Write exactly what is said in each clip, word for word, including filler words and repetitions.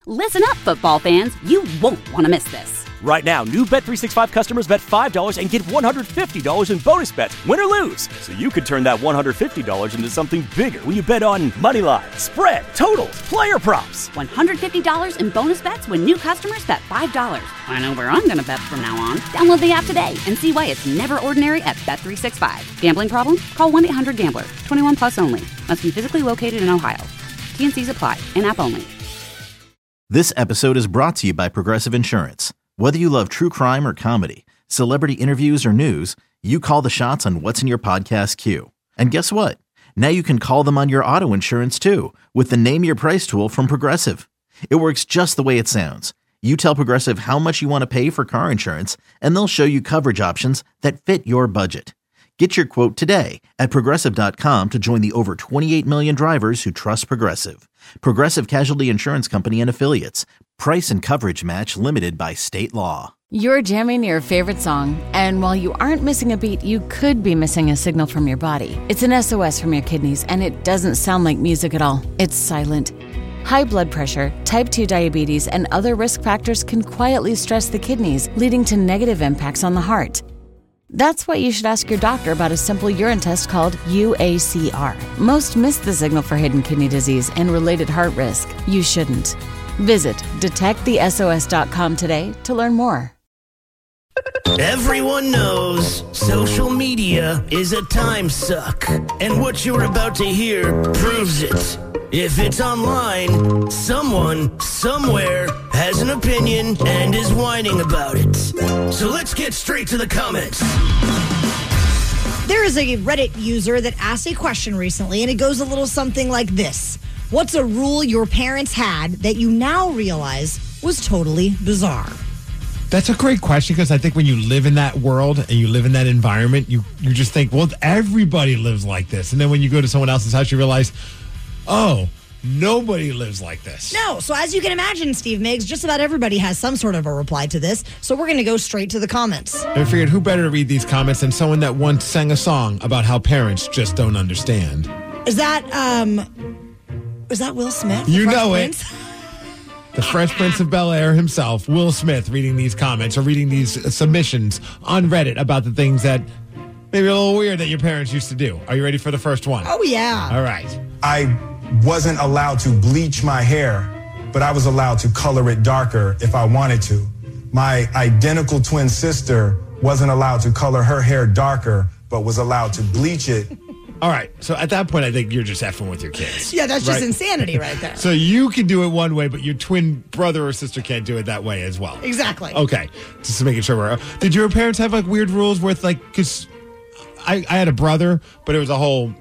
Listen up, football fans. You won't want to miss this. Right now, new Bet three sixty-five customers bet five dollars and get one hundred fifty dollars in bonus bets, win or lose. So you could turn that one hundred fifty dollars into something bigger when you bet on money line, spread, totals, player props. one hundred fifty dollars in bonus bets when new customers bet five dollars. I know where I'm going to bet from now on. Download the app today and see why it's never ordinary at Bet three sixty-five. Gambling problem? Call one eight hundred gambler. twenty-one plus only. Must be physically located in Ohio. T and C's apply. In-app only. This episode is brought to you by Progressive Insurance. Whether you love true crime or comedy, celebrity interviews or news, you call the shots on what's in your podcast queue. And guess what? Now you can call them on your auto insurance too with the Name Your Price tool from Progressive. It works just the way it sounds. You tell Progressive how much you want to pay for car insurance, and they'll show you coverage options that fit your budget. Get your quote today at Progressive dot com to join the over twenty-eight million drivers who trust Progressive. Progressive Casualty Insurance Company and Affiliates. Price and coverage match limited by state law. You're jamming your favorite song, and while you aren't missing a beat, you could be missing a signal from your body. It's an S O S from your kidneys, and it doesn't sound like music at all. It's silent. High blood pressure, type two diabetes, and other risk factors can quietly stress the kidneys, leading to negative impacts on the heart. That's why you should ask your doctor about a simple urine test called U A C R. Most miss the signal for hidden kidney disease and related heart risk. You shouldn't. Visit detect the S O S dot com today to learn more. Everyone knows social media is a time suck, and what you're about to hear proves it. If it's online, someone, somewhere, has an opinion and is whining about it. So let's get straight to the comments. There is a Reddit user that asked a question recently, and it goes a little something like this. What's a rule your parents had that you now realize was totally bizarre? That's a great question, because I think when you live in that world and you live in that environment, you, you just think, well, everybody lives like this. And then when you go to someone else's house, you realize, oh, nobody lives like this. No. So as you can imagine, Steve Miggs, just about everybody has some sort of a reply to this. So we're going to go straight to the comments. I figured who better to read these comments than someone that once sang a song about how parents just don't understand. Is that, um, is that Will Smith? You Fresh know Prince? it. The Fresh Prince of Bel-Air himself, Will Smith, reading these comments or reading these submissions on Reddit about the things that maybe a little weird that your parents used to do. Are you ready for the first one? Oh, yeah. All right. I wasn't allowed to bleach my hair, but I was allowed to color it darker if I wanted to. My identical twin sister wasn't allowed to color her hair darker, but was allowed to bleach it. All right. So at that point, I think you're just effing with your kids. Yeah, that's just right? insanity right there. So you can do it one way, but your twin brother or sister can't do it that way as well. Exactly. Okay. Just making sure we're... Did your parents have like weird rules with like... Because I, I had a brother, but it was a whole...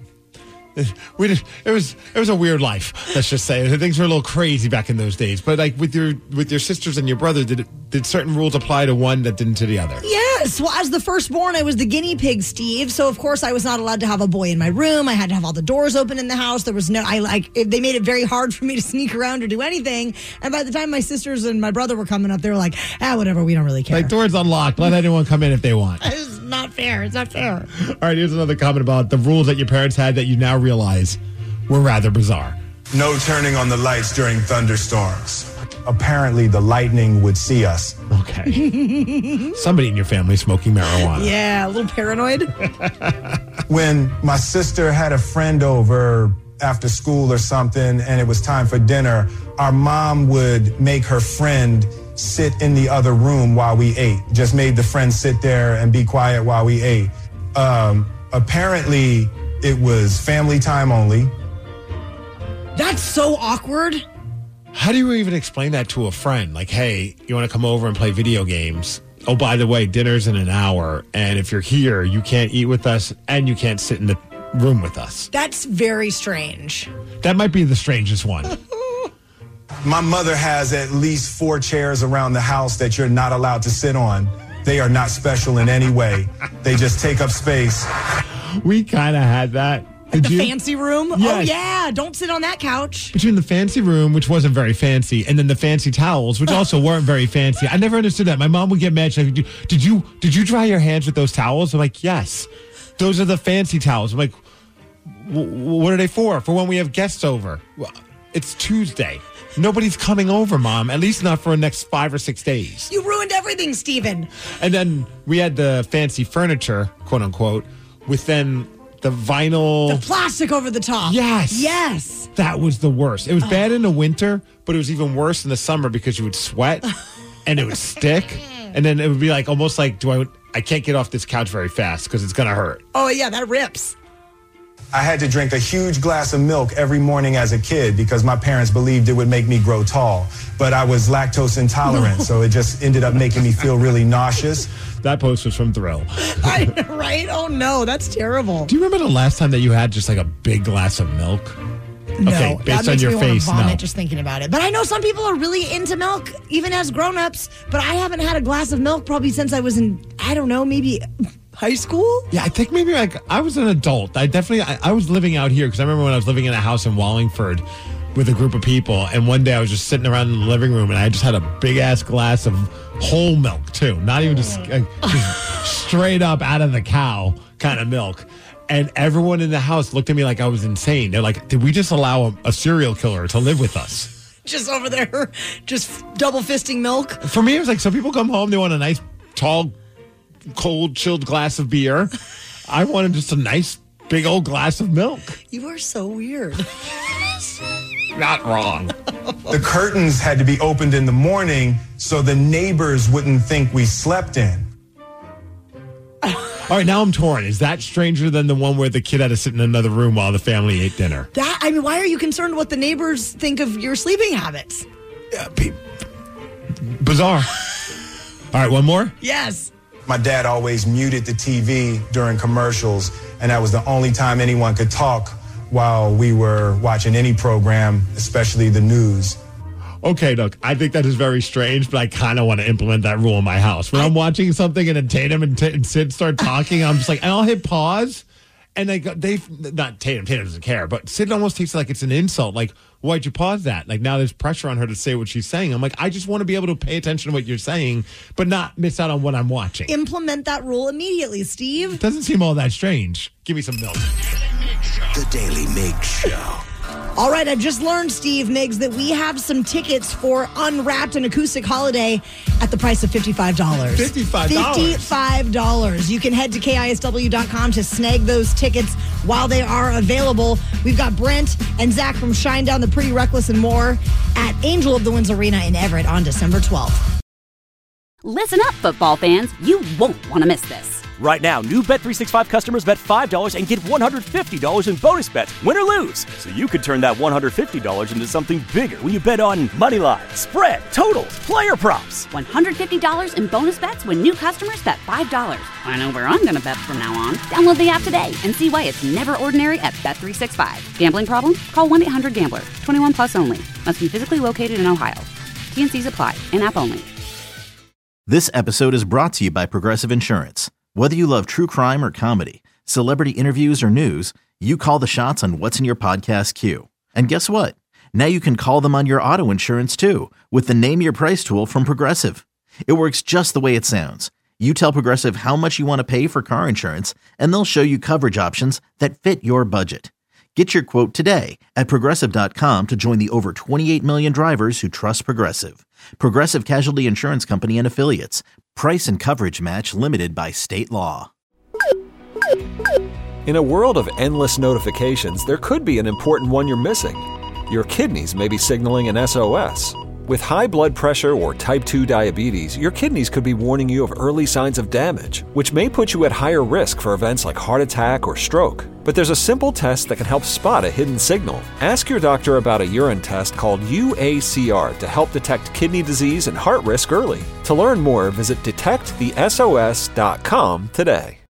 We just, it was it was a weird life. Let's just say things were a little crazy back in those days. But like with your with your sisters and your brother, did it, did certain rules apply to one that didn't to the other? Yes. Well, as the firstborn, I was the guinea pig, Steve. So of course I was not allowed to have a boy in my room. I had to have all the doors open in the house. There was no. I like they made it very hard for me to sneak around or do anything. And by the time my sisters and my brother were coming up, they were like, ah, whatever. We don't really care. Like doors unlocked. Let anyone come in if they want. It's not fair. It's not fair. All right. Here's another comment about the rules that your parents had that you now realize were rather bizarre. No turning on the lights during thunderstorms. Apparently, the lightning would see us. Okay. Somebody in your family smoking marijuana. Yeah, a little paranoid. When my sister had a friend over after school or something, and it was time for dinner, our mom would make her friend sit in the other room while we ate. Just made the friend sit there and be quiet while we ate. Um, apparently, it was family time only. That's so awkward. How do you even explain that to a friend? Like, hey, you want to come over and play video games? Oh, by the way, dinner's in an hour. And if you're here, you can't eat with us and you can't sit in the room with us. That's very strange. That might be the strangest one. My mother has at least four chairs around the house that you're not allowed to sit on. They are not special in any way. They just take up space. We kind of had that. Like Did the you? fancy room? Yes. Oh, yeah. Don't sit on that couch. Between the fancy room, which wasn't very fancy, and then the fancy towels, which also weren't very fancy. I never understood that. My mom would get mad. She's like, did you, did you dry your hands with those towels? I'm like, yes. Those are the fancy towels. I'm like, what are they for? For when we have guests over. Well, it's Tuesday. Nobody's coming over, Mom. At least not for the next five or six days. You ruined everything, Steven. And then we had the fancy furniture, quote unquote, with then the vinyl. The plastic over the top. Yes. Yes. That was the worst. It was oh. bad in the winter, but it was even worse in the summer because you would sweat and it would stick. And then it would be like almost like, do I, I can't get off this couch very fast because it's going to hurt. Oh, yeah, that rips. I had to drink a huge glass of milk every morning as a kid because my parents believed it would make me grow tall. But I was lactose intolerant, no. so it just ended up making me feel really nauseous. That post was from Thrill. I, right? Oh, no, that's terrible. Do you remember the last time that you had just like a big glass of milk? No, okay, based that makes on your me face, want to vomit no. just thinking about it. But I know some people are really into milk, even as grown-ups. But I haven't had a glass of milk probably since I was in, I don't know, maybe high school? Yeah, I think maybe like I was an adult. I definitely, I, I was living out here because I remember when I was living in a house in Wallingford with a group of people. And one day I was just sitting around in the living room and I just had a big-ass glass of whole milk, too. Not even just, uh, just straight up out of the cow kind of milk. And everyone in the house looked at me like I was insane. They're like, did we just allow a, a serial killer to live with us? Just over there, just double fisting milk? For me, it was like, some people come home, they want a nice, tall, cold, chilled glass of beer. I wanted just a nice, big old glass of milk. You are so weird. Not wrong. The curtains had to be opened in the morning so the neighbors wouldn't think we slept in. All right, now I'm torn. Is that stranger than the one where the kid had to sit in another room while the family ate dinner? That I mean, why are you concerned what the neighbors think of your sleeping habits? Yeah, be- bizarre. All right, one more? Yes. My dad always muted the T V during commercials, and that was the only time anyone could talk while we were watching any program, especially the news. Okay, look, I think that is very strange, but I kind of want to implement that rule in my house. When I, I'm watching something and then Tatum and, T- and Sid start talking, I'm just like, and I'll hit pause. And they go, they not Tatum, Tatum doesn't care, but Sid almost takes it like it's an insult. Like, why'd you pause that? Like, now there's pressure on her to say what she's saying. I'm like, I just want to be able to pay attention to what you're saying, but not miss out on what I'm watching. Implement that rule immediately, Steve. It doesn't seem all that strange. Give me some milk. The Daily Mix Show. All right, I've just learned, Steve Miggs, that we have some tickets for Unwrapped, an acoustic holiday at the price of fifty-five dollars. fifty-five dollars. fifty-five dollars. You can head to K I S W dot com to snag those tickets while they are available. We've got Brent and Zach from Shinedown, The Pretty Reckless, and more at Angel of the Winds Arena in Everett on December twelfth. Listen up, football fans. You won't want to miss this. Right now, new Bet three sixty-five customers bet five dollars and get one hundred fifty dollars in bonus bets, win or lose. So you could turn that one hundred fifty dollars into something bigger when you bet on moneyline, spread, totals, player props. one hundred fifty dollars in bonus bets when new customers bet five dollars. I know where I'm going to bet from now on. Download the app today and see why it's never ordinary at Bet three sixty-five. Gambling problem? Call one eight hundred gambler. twenty-one plus only. Must be physically located in Ohio. T N Cs apply. In-app only. This episode is brought to you by Progressive Insurance. Whether you love true crime or comedy, celebrity interviews or news, you call the shots on what's in your podcast queue. And guess what? Now you can call them on your auto insurance too with the Name Your Price tool from Progressive. It works just the way it sounds. You tell Progressive how much you want to pay for car insurance, and they'll show you coverage options that fit your budget. Get your quote today at Progressive dot com to join the over twenty-eight million drivers who trust Progressive. Progressive Casualty Insurance Company and Affiliates. Price and coverage match limited by state law. In a world of endless notifications, there could be an important one you're missing. Your kidneys may be signaling an S O S. With high blood pressure or type two diabetes, your kidneys could be warning you of early signs of damage, which may put you at higher risk for events like heart attack or stroke. But there's a simple test that can help spot a hidden signal. Ask your doctor about a urine test called U A C R to help detect kidney disease and heart risk early. To learn more, visit detect the S O S dot com today.